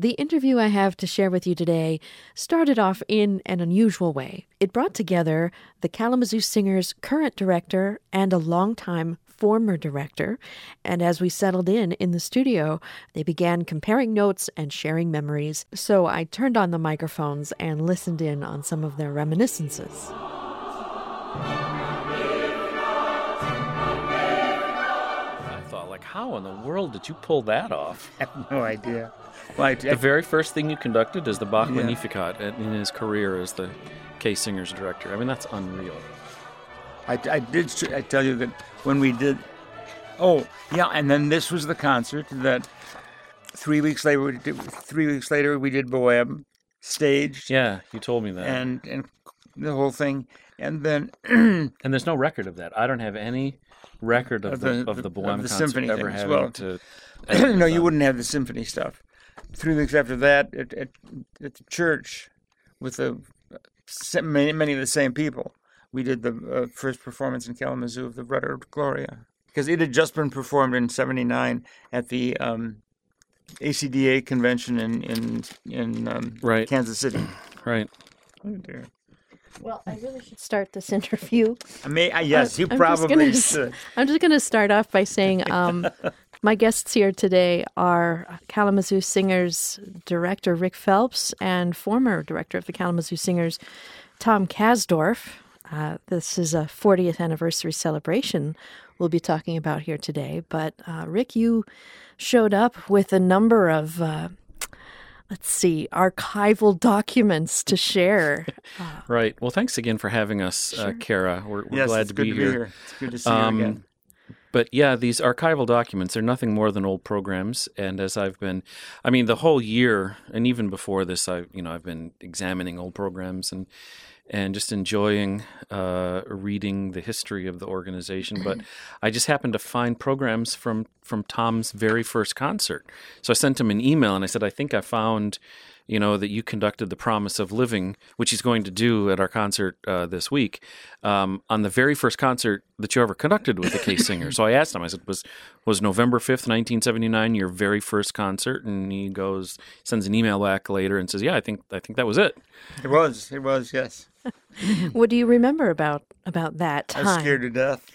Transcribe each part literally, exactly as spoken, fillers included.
The interview I have to share with you today started off in an unusual way. It brought together the Kalamazoo Singers' current director and a longtime former director, and as we settled in in the studio, they began comparing notes and sharing memories. So I turned on the microphones and listened in on some of their reminiscences. I thought, like, how in the world did you pull that off? I have no idea. Well, I, The very first thing you conducted is the Bach Yeah. Magnificat in his career as the K Singers director. I mean, that's unreal. I, I did I tell you that when we did, oh, yeah, and then this was the concert that three weeks later, we did, three weeks later we did Bohème, staged, Yeah, you told me that. and, and the whole thing. And then And there's no record of that. I don't have any record of, Of the, the- of the of Bohème the concert symphony ever thing as having well. to... no, you wouldn't have the symphony stuff. Three weeks after that, at, at, at the church, with the many, many of the same people, we did the uh, first performance in Kalamazoo of the Rudder of Gloria, because it had just been performed in seventy-nine at the um, A C D A convention in in in um, Right. Kansas City. Right. Oh dear. Well, I really should start this interview. I may, I, yes, you I'm just probably gonna- should. I'm just going to start off by saying um, my guests here today are Kalamazoo Singers director Rick Phelps and former director of the Kalamazoo Singers, Tom Kasdorf. Uh, this is a fortieth anniversary celebration we'll be talking about here today. But uh, Rick, you showed up with a number of, uh, let's see, archival documents to share. Right. Well, thanks again for having us, uh, Kara. We're, we're Yes, glad it's to good be to here. be here. It's good to see Um, you again. But yeah, these archival documents are nothing more than old programs. And as I've been, I mean, the whole year, and even before this, I, you know, I've been examining old programs and and just enjoying uh, reading the history of the organization. But I just happened to find programs from from Tom's very first concert. So I sent him an email and I said, I think I found, you know, that you conducted the Promise of Living, which he's going to do at our concert uh, this week, um, on the very first concert that you ever conducted with the K Singer. So I asked him, I said, was was November fifth, nineteen seventy-nine your very first concert? And he goes, sends an email back later and says, yeah, I think I think that was it. It was, it was, yes. What do you remember about about that I time? was scared to death.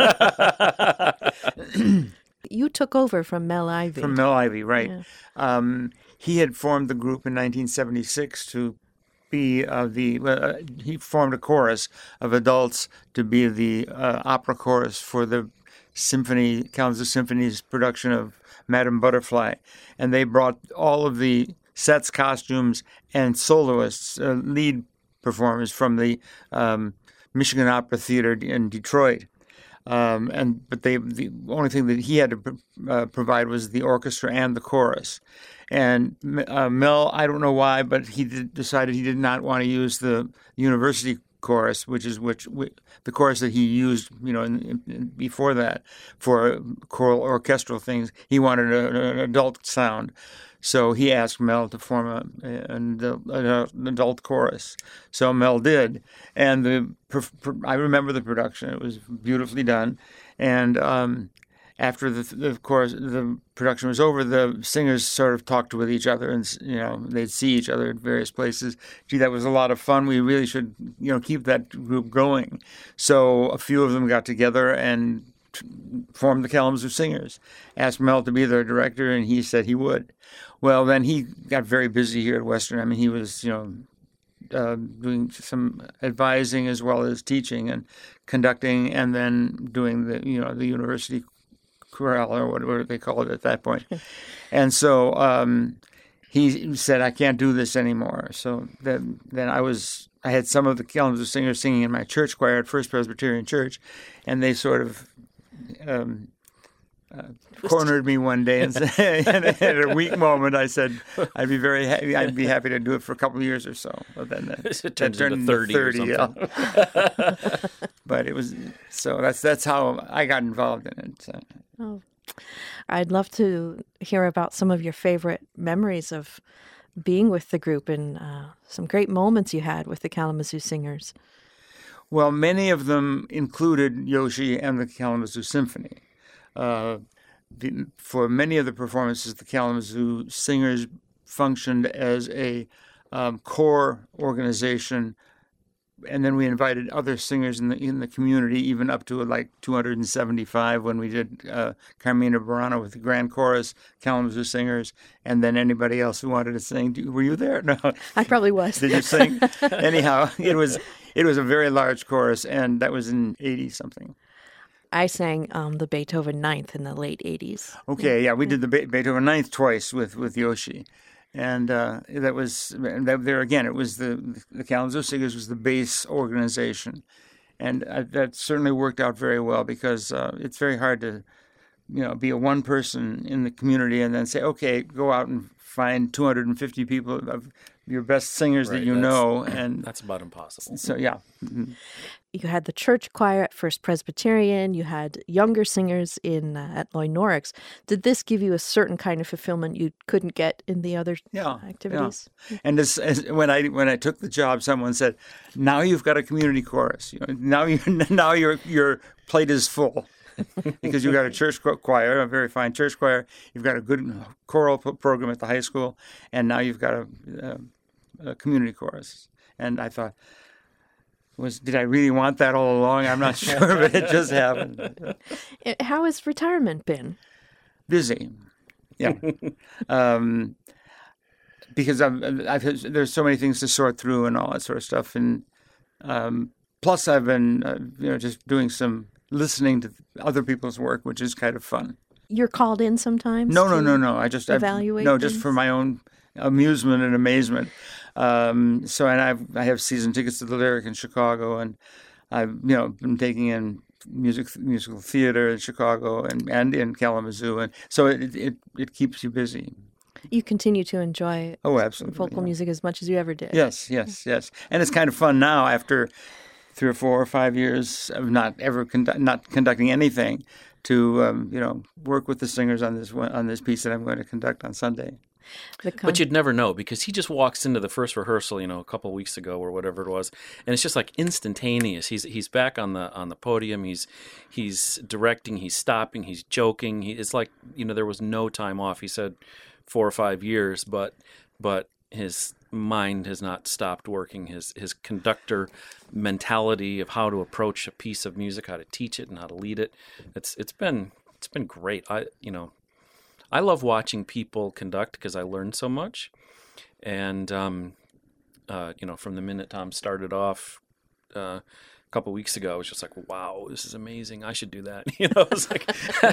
You took over from Mel Ivey. From Mel Ivey, right. Yeah. Um, he had formed the group in nineteen seventy-six to be uh, the, uh, he formed a chorus of adults to be the uh, opera chorus for the symphony, Kalamazoo Symphony's production of Madame Butterfly. And they brought all of the sets, costumes, and soloists, uh, lead performers from the um, Michigan Opera Theater in Detroit. Um, and but they the only thing that he had to uh, provide was the orchestra and the chorus. And uh, Mel, I don't know why, but he did, decided he did not want to use the university chorus, which is which, which the chorus that he used, you know, in, in, before that for choral orchestral things. He wanted a, an adult sound. So he asked Mel to form a, an, an adult chorus. So Mel did, and the I remember the production. It was beautifully done, and um, after the, the chorus, the production was over, the singers sort of talked with each other, and you know they'd see each other at various places. Gee, that was a lot of fun. We really should, you know, keep that group going. So a few of them got together and formed the Kalamazoo Singers. Asked Mel to be their director, and he said he would. Well, then he got very busy here at Western. I mean, he was, you know, uh, doing some advising as well as teaching and conducting, and then doing the, you know, the university chorale or whatever they call it at that point. And so um, he said, "I can't do this anymore." So then, then I was, I had some of the Kalamazoo Singers singing in my church choir at First Presbyterian Church, and they sort of um, uh, cornered me one day and said, and at a weak moment, I said, "I'd be very happy. I'd be happy to do it for a couple of years or so." But then that, It that turns turned into into thirty or thirty. Yeah. something. But it was so that's that's how I got involved in it. So. Oh, I'd love to hear about some of your favorite memories of being with the group and uh, some great moments you had with the Kalamazoo Singers. Well, many of them included Yoshi and the Kalamazoo Symphony. Uh, the, for many of the performances, the Kalamazoo Singers functioned as a um, core organization, and then we invited other singers in the in the community, even up to like two hundred seventy-five when we did uh, Carmina Burana with the Grand Chorus, Kalamazoo Singers, and then anybody else who wanted to sing. Do, were you there? No, I probably was. Did you sing? Anyhow, it was it was a very large chorus, and that was in eighty something. I sang um, the Beethoven Ninth in the late eighties. Okay, yeah, we did the Be- Beethoven Ninth twice with with Yoshi. And uh, that was that, there again. It was the the Kalamazoo Singers was the base organization, and uh, that certainly worked out very well because uh, it's very hard to, you know, be a one person in the community and then say, okay, go out and find two hundred fifty people of your best singers Right, that you that's- know, and That's about impossible. so yeah. Mhm. You had the church choir at First Presbyterian. You had younger singers in uh, at Loy Norix. Did this give you a certain kind of fulfillment you couldn't get in the other Yeah, activities? yeah. And as, as, when I when I took the job, someone said, "Now you've got a community chorus. You know, now you now your your plate is full because you've got a church choir, a very fine church choir. You've got a good choral pro- program at the high school, and now you've got a, a, a community chorus." And I thought, was did I really want that all along? I'm not sure, but it just happened. It- How has retirement been? Busy, yeah. um, because I've, I've there's so many things to sort through and all that sort of stuff, and um, plus I've been uh, you know just doing some listening to other people's work, which is kind of fun. You're called in sometimes? No, no, to no, no. I just I've- evaluate no, just things? for my own amusement and amazement. Um, so, and I've I have season tickets to the Lyric in Chicago, and I've you know been taking in music musical theater in Chicago and, and in Kalamazoo, and so it it it keeps you busy. You continue to enjoy Oh, absolutely. vocal yeah. music as much as you ever did. Yes, yes, yes, and it's kind of fun now after three or four or five years of not ever condu- not conducting anything to um, you know work with the singers on this one, on this piece that I'm going to conduct on Sunday. The con- But you'd never know because he just walks into the first rehearsal, you know, a couple of weeks ago or whatever it was, and it's just like instantaneous. He's he's back on the on the podium. He's he's directing. He's stopping. He's joking. He, it's like you know there was no time off. He said four or five years, but but his mind has not stopped working. His his conductor mentality of how to approach a piece of music, how to teach it, and how to lead it. It's it's been it's been great. I you know. I love watching people conduct because I learn so much. And, um, uh, you know, from the minute Tom started off uh, a couple weeks ago, I was just like, wow, this is amazing. I should do that. You know, it's like,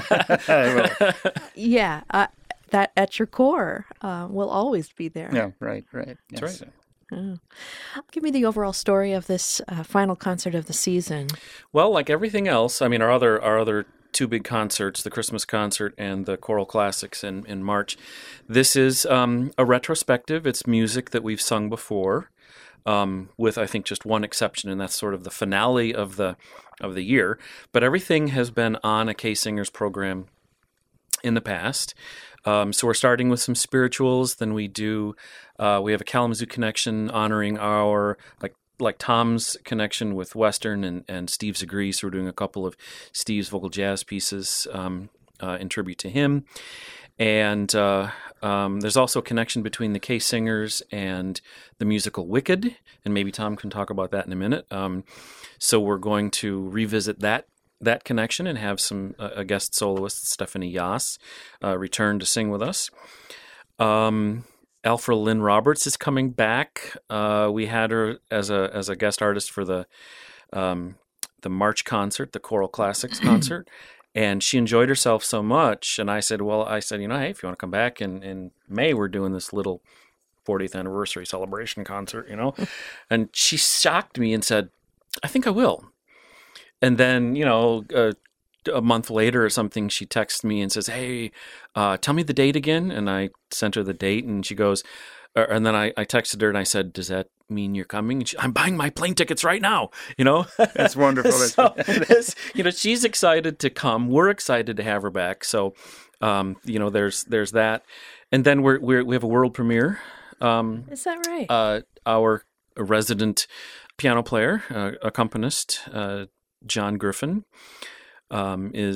yeah, uh, that at your core uh, will always be there. Yeah, right, right. that's yes. right. Oh. Give me the overall story of this uh, final concert of the season. Well, like everything else, I mean, our other, our other two big concerts, the Christmas concert and the Choral Classics in, in March, this is um, a retrospective. It's music that we've sung before. Um, with I think just one exception, and that's sort of the finale of the of the year. But everything has been on a K-Singers program in the past. Um, so we're starting with some spirituals. Then we do uh, we have a Kalamazoo connection honoring our like like Tom's connection with Western and and Steve Zagrees. So we're doing a couple of Steve's vocal jazz pieces um, uh, in tribute to him. And uh, um, there's also a connection between the K-Singers and the musical Wicked, and maybe Tom can talk about that in a minute. Um, so we're going to revisit that that connection and have some uh, a guest soloist, Stephanie Yass, uh, return to sing with us. Um, Alfred Lynn Roberts is coming back. Uh, we had her as a as a guest artist for the um, the March concert, the Choral Classics concert. And she enjoyed herself so much. And I said, well, I said, you know, hey, if you want to come back in, in May, we're doing this little fortieth anniversary celebration concert, you know. And she shocked me and said, I think I will. And then, you know, uh, a month later or something, she texts me and says, hey, uh, tell me the date again. And I sent her the date and she goes, uh, and then I, I texted her and I said, does that mean you're coming? And she, I'm buying my plane tickets right now, you know. That's wonderful. So this, you know, she's excited to come. We're excited to have her back. So, um, you know, there's there's that, and then we're, we're we have a world premiere. Um, Is that right? uh, our resident piano player, uh, accompanist, uh, John Griffin, um, is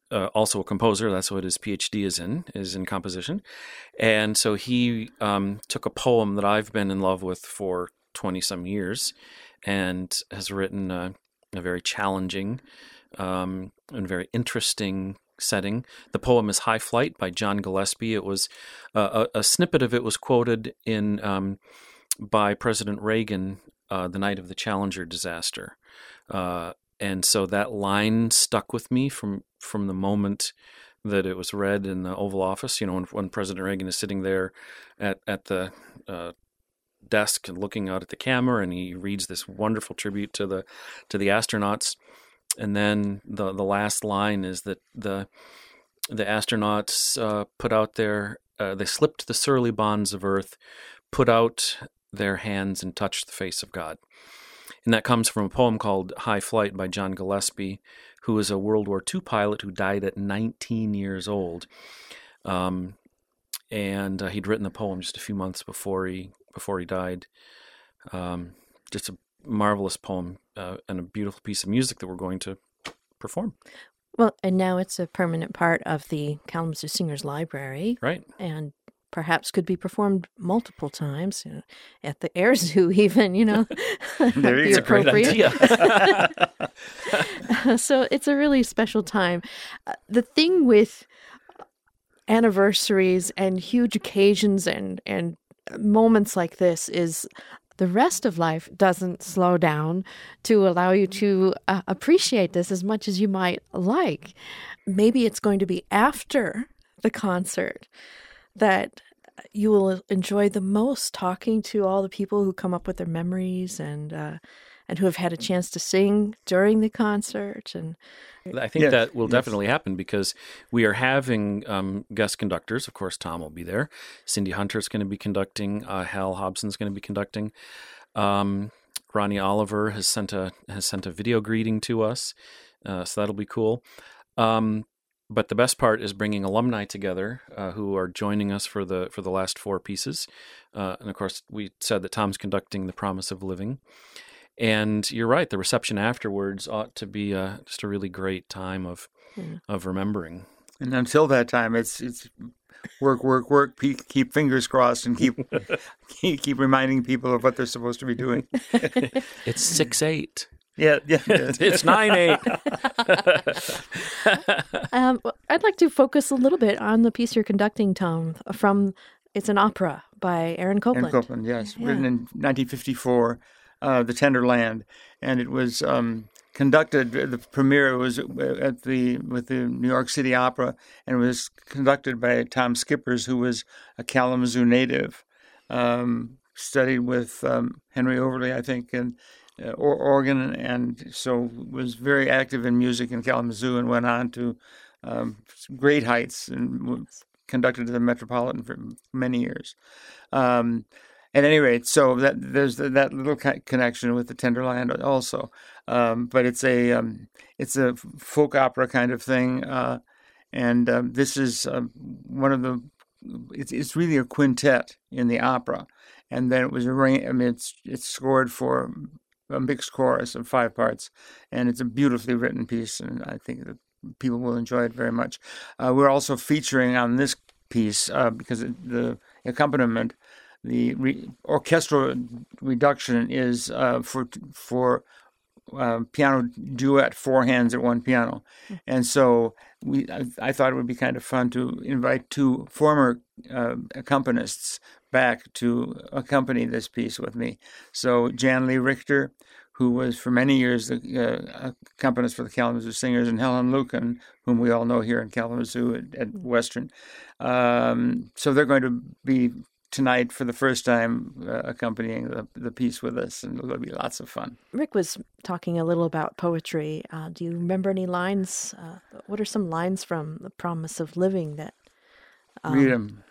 uh, also a composer. That's what his PhD is in, is in composition. And so he um, took a poem that I've been in love with for twenty-some years and has written a, a very challenging um, and very interesting setting. The poem is High Flight by John Gillespie. It was uh, a, a snippet of it was quoted in um, by President Reagan uh, the night of the Challenger disaster. Uh, and so that line stuck with me from, from the moment that it was read in the Oval Office. You know, when, when President Reagan is sitting there at, at the uh, desk and looking out at the camera, and he reads this wonderful tribute to the to the astronauts. And then the the last line is that the the astronauts uh, put out their uh, they slipped the surly bonds of Earth, put out their hands and touched the face of God. And that comes from a poem called High Flight by John Gillespie, who was a World War Two pilot who died at nineteen years old. Um, and uh, he'd written the poem just a few months before he before he died. Um, just a marvelous poem uh, and a beautiful piece of music that we're going to perform. Well, and now it's a permanent part of the Kalamazoo Singers Library. Right. And perhaps could be performed multiple times, you know, at the Air Zoo even, you know. There you It's a great idea. So it's a really special time. Uh, the thing with anniversaries and huge occasions and, and moments like this is the rest of life doesn't slow down to allow you to uh, appreciate this as much as you might like. Maybe it's going to be after the concert that you will enjoy the most, talking to all the people who come up with their memories and uh, and who have had a chance to sing during the concert. And I think Yes, that will yes. definitely happen because we are having um, guest conductors. Of course, Tom will be there. Cindy Hunter's going to be conducting. Uh, Hal Hobson's going to be conducting. Um, Ronnie Oliver has sent a has sent a video greeting to us, uh, so that'll be cool. Um, but the best part is bringing alumni together uh, who are joining us for the for the last four pieces. Uh, and of course, we said that Tom's conducting The Promise of Living. And you're right, the reception afterwards ought to be uh, just a really great time of Yeah. of remembering. And until that time, it's it's work, work, work. Keep, keep fingers crossed, and keep, keep keep reminding people of what they're supposed to be doing. It's six eight. Yeah, yeah. It's nine eight. um, I'd like to focus a little bit on the piece you're conducting, Tom, from, it's an opera by Aaron Copland. In Copeland, yes, Yeah. written in nineteen fifty-four, uh, The Tender Land, and it was um, conducted. The premiere was at the with the New York City Opera, and it was conducted by Tom Skippers, who was a Kalamazoo native, um, studied with um, Henry Overly, I think, and uh, or, organ, and so was very active in music in Kalamazoo, and went on to um, great heights and w- conducted to the Metropolitan for many years. Um, at any rate, so that there's the, that little co- connection with the Tenderland also, um, but it's a um, it's a folk opera kind of thing, uh, and um, this is uh, one of the it's it's really a quintet in the opera, and then it was arranged. I mean, it's it's scored for a mixed chorus of five parts, and it's a beautifully written piece, and I think that people will enjoy it very much. Uh, we're also featuring on this piece uh, because it, the accompaniment, the re- orchestral reduction is uh, for for uh, piano duet, four hands at one piano, and so we I, I thought it would be kind of fun to invite two former uh, accompanists back to accompany this piece with me. So Jan Lee Richter, who was for many years the uh, accompanist for the Kalamazoo Singers, and Helen Lucan, whom we all know here in Kalamazoo at, at Western. Um, so they're going to be tonight for the first time uh, accompanying the, the piece with us, and it'll be lots of fun. Rick was talking a little about poetry. Uh, do you remember any lines? Uh, what are some lines from The Promise of Living that... Um, Read them.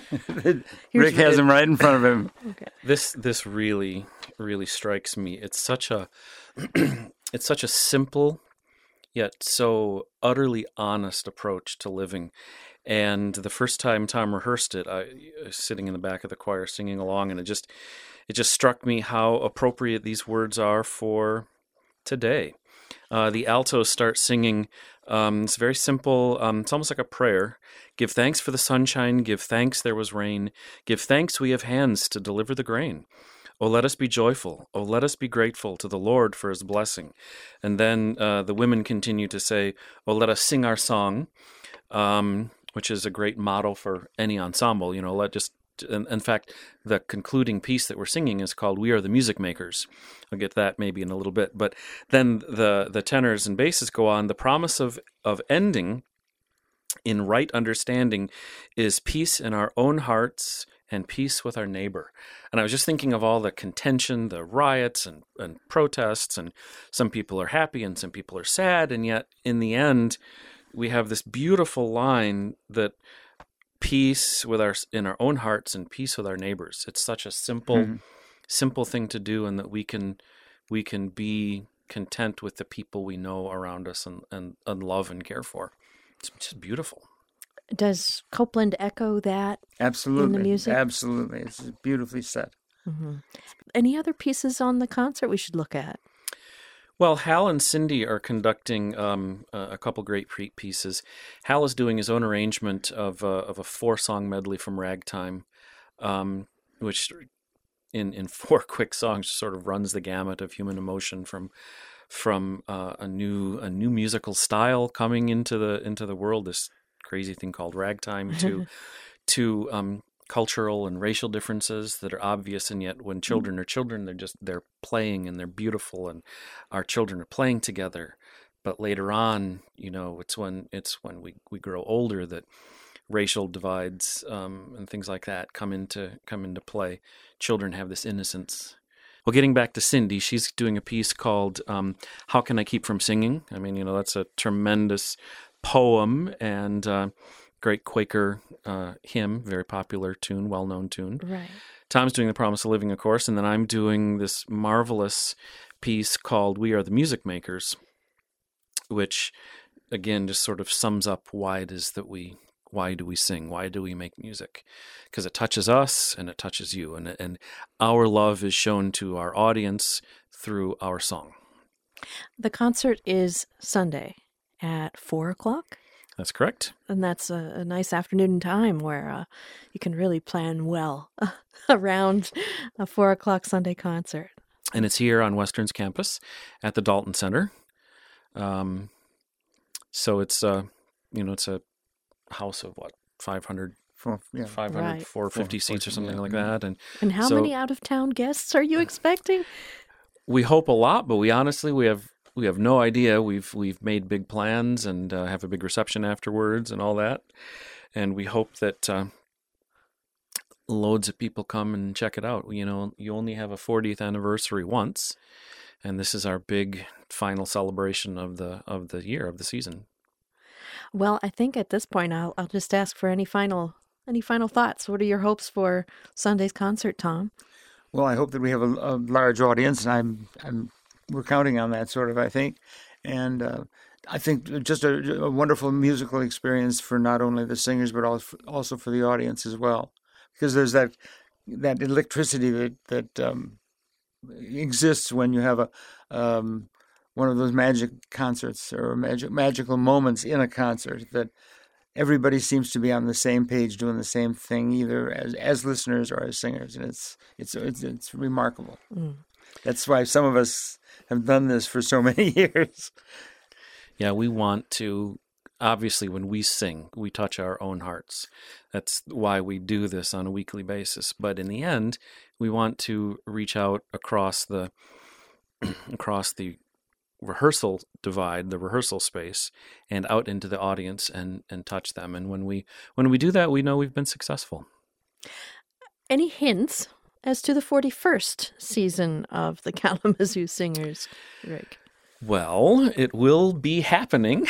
Here's Rick has them right in front of him. Okay. This this really really strikes me. It's such a it's such a simple yet so utterly honest approach to living. And the first time Tom rehearsed it, I was sitting in the back of the choir singing along, and it just it just struck me how appropriate these words are for today. Uh, the altos start singing Um, it's very simple. Um, it's almost like a prayer. Give thanks for the sunshine. Give thanks there was rain. Give thanks we have hands to deliver the grain. Oh, let us be joyful. Oh, let us be grateful to the Lord for his blessing. And then uh, the women continue to say, oh, let us sing our song, um, which is a great motto for any ensemble. You know, let just, in, in fact, the concluding piece that we're singing is called We Are the Music Makers. I'll get that maybe in a little bit. But then the, the tenors and basses go on. The promise of, of ending in right understanding is peace in our own hearts and peace with our neighbor. And I was just thinking of all the contention, the riots and, and protests, and some people are happy and some people are sad, and yet in the end, we have this beautiful line that peace with our in our own hearts and peace with our neighbors. It's such a simple, mm-hmm. simple thing to do, and that we can we can be content with the people we know around us and, and, and love and care for. It's just beautiful. Does Copeland echo that Absolutely. in the music? Absolutely. It's beautifully set. Mm-hmm. Any other pieces on the concert we should look at? Well, Hal and Cindy are conducting um, a couple great pre- pieces. Hal is doing his own arrangement of, uh, of a four-song medley from Ragtime, um, which in, in four quick songs sort of runs the gamut of human emotion from from uh, a new a new musical style coming into the into the world. This crazy thing called ragtime to to um, cultural and racial differences that are obvious, and yet when children are children, they're just they're playing and they're beautiful, and our children are playing together. But later on, you know, it's when it's when we, we grow older that racial divides um, and things like that come into come into play. Children have this innocence. Well, getting back to Cindy, she's doing a piece called um, "How Can I Keep From Singing?" I mean, you know, that's a tremendous poem and uh, great Quaker uh, hymn, very popular tune, well-known tune. Right. Tom's doing The Promise of Living, of course, and then I'm doing this marvelous piece called We Are the Music Makers, which, again, just sort of sums up why it is that we, why do we sing? Why do we make music? Because it touches us and it touches you, and and our love is shown to our audience through our song. The concert is Sunday at four o'clock. That's correct. And that's a, a nice afternoon time where uh, you can really plan well around a four o'clock Sunday concert. And it's here on Western's campus at the Dalton Center. Um, so it's uh, you know, it's a house of what, five hundred, Four, yeah. five hundred, Right. four hundred fifty Four- seats or something yeah. like that. And And how so many out-of-town guests are you expecting? we hope a lot, but we honestly we have we have no idea. We've we've made big plans and uh, have a big reception afterwards and all that, and we hope that uh, loads of people come and check it out. You know, you only have a fortieth anniversary once, and this is our big final celebration of the of the year of the season. Well, I think at this point I'll I'll just ask for any final any final thoughts. What are your hopes for Sunday's concert, Tom? Well, I hope that we have a, a large audience, and I'm, I'm, we're counting on that sort of, I think. And uh, I think just a, a wonderful musical experience for not only the singers, but also also for the audience as well. Because there's that that electricity that, that um, exists when you have a um, one of those magic concerts or magic magical moments in a concert, that everybody seems to be on the same page doing the same thing, either as as listeners or as singers, and it's it's it's, it's remarkable. Mm. That's why some of us have done this for so many years. Yeah, we want to, obviously, when we sing, we touch our own hearts. That's why we do this on a weekly basis. But in the end, we want to reach out across the across the rehearsal divide, the rehearsal space, and out into the audience and, and touch them. And when we when we do that, we know we've been successful. Any hints as to the forty-first season of the Kalamazoo Singers, Rick? Well, it will be happening.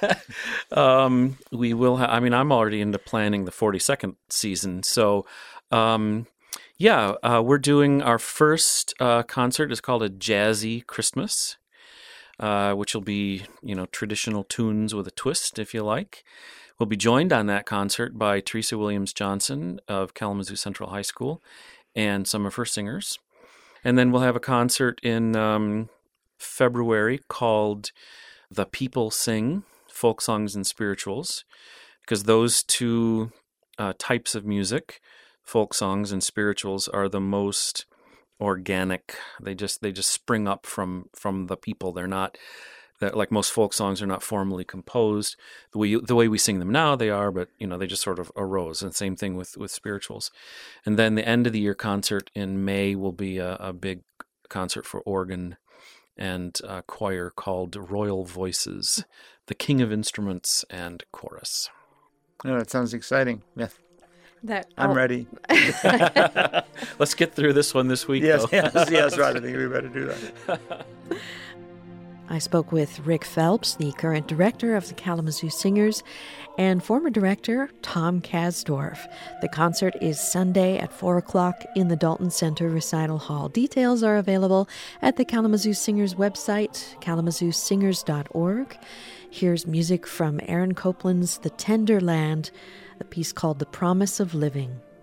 um, we will. Ha- I mean, I'm already into planning the forty-second season. So, um, yeah, uh, we're doing our first uh, concert. It's called a Jazzy Christmas, uh, which will be, you know, traditional tunes with a twist, if you like. We'll be joined on that concert by Teresa Williams Johnson of Kalamazoo Central High School and some of her singers. And then we'll have a concert in um, February called The People Sing folk songs and spirituals, because those two uh, types of music, folk songs and spirituals, are the most organic. They just they just spring up from from the people. They're not that like most folk songs are not formally composed the way you, the way we sing them now. They are, but you know they just sort of arose. And same thing with with spirituals. And then the end of the year concert in May will be a, a big concert for organ and a choir called Royal Voices, the King of Instruments and Chorus. Oh, that sounds exciting. Yeah. That I'm oh, ready. Let's get through this one this week. Yes, though. yes, yes, right. I think we better do that. I spoke with Rick Phelps, the current director of the Kalamazoo Singers, and former director Tom Kasdorf. The concert is Sunday at four o'clock in the Dalton Center Recital Hall. Details are available at the Kalamazoo Singers website, kalamazoo singers dot org. Here's music from Aaron Copland's The Tender Land, a piece called The Promise of Living.